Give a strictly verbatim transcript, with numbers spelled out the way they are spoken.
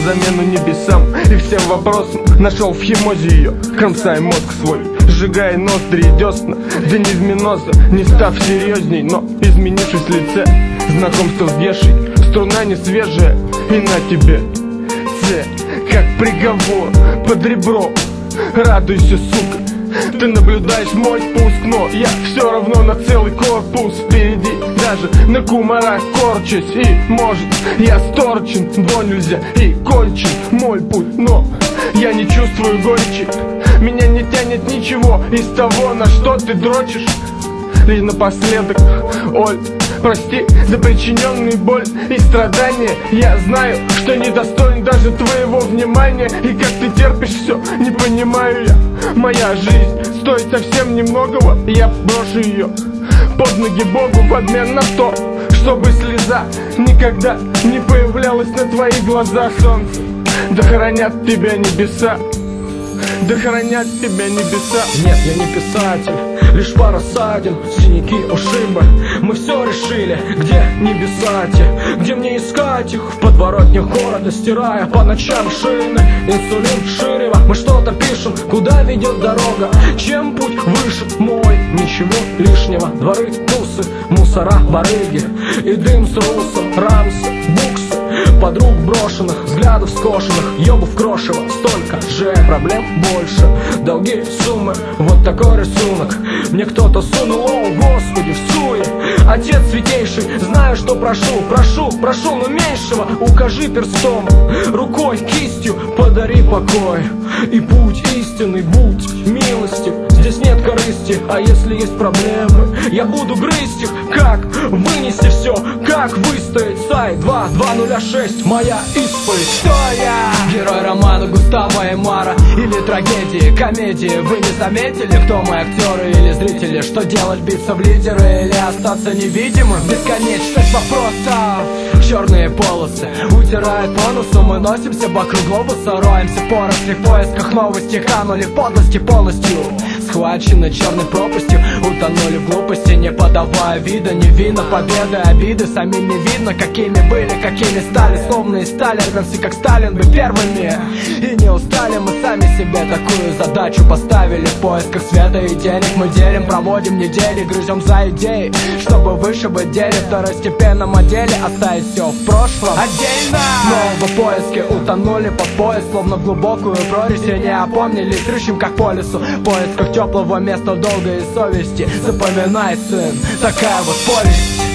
замену небесам и всем вопросам. Нашел в химозе ее, кромсай мозг свой, сжигая ноздри и десна. Да не в миноза, не став серьезней, но изменившись в лице. Знакомство с Гешей, струна не свежая, и на тебе Ц, как приговор под ребро. Радуйся, сука, ты наблюдаешь мой спуск, но я все равно на целый корпус впереди, даже на кумарах корчусь. И может я сторчен до нельзя и кончен мой путь, но я не чувствую горечи. Меня не тянет ничего из того, на что ты дрочишь. Лишь напоследок, Оль, прости за причиненную боль и страдания. Я знаю, что недостоин даже твоего внимания. И как ты терпишь все, не понимаю я. Моя жизнь стоит совсем немногого, и я брошу ее под ноги Богу в обмен на то, чтобы слеза никогда не появлялась на твоих глазах. Солнце, да хранят тебя небеса, да хранят тебя небеса. Нет, я не писатель, лишь пара ссадин, синяки, ушибы. Мы все решили, где небеса те, где мне искать их? В подворотнях города, стирая по ночам шины. Инсулин Ширева, мы что-то пишем, куда ведет дорога, чем путь выше мой. Ничего лишнего, дворы, тусы, мусора, барыги и дым с руса, рамсы, буксы, подруг брошенных, взглядов скошенных, ёбов крошево. Столько же проблем больше, долги, суммы, вот такой рисунок мне кто-то сунул, о господи, в суе. Отец святейший, знаю, что прошу, прошу, прошу, но меньшего укажи перстом, рукой, кистью подари покой и путь истинный, будь милостив. Здесь нет корысти, а если есть проблемы, я буду грызть их. Как вынести все, как выстоять? Сай два два ноль шесть, моя исповедь. Кто я? Герой романа Густава Эмара или трагедии, комедии? Вы не заметили, кто мы, актеры или зрители? Что делать, биться в лидеры или остаться невидимым? Бесконечность вопросов, черные полосы утирают по носу. Мы носимся вокруг глобуса, роемся в поросли в поисках новости, канули в подлости полностью. Схвачены черной пропастью, утонули в глупости, не подавая вида. Невинно победы, обиды, самим не видно, какими были, какими стали. Словно и стали, рвемся как Сталин, мы первыми. И не устали, мы сами себе такую задачу поставили. В поисках света и денег мы делим, проводим недели, грызем за идеи, чтобы вышибать дерево. В второстепенном отделе оставить все в прошлом отдельно. Снова поиски утонули под пояс, словно в глубокую прорезь, и не опомнились, рыщем как по лесу в поисках теплого места, долга и совести. Запоминай, сын, такая вот повесть.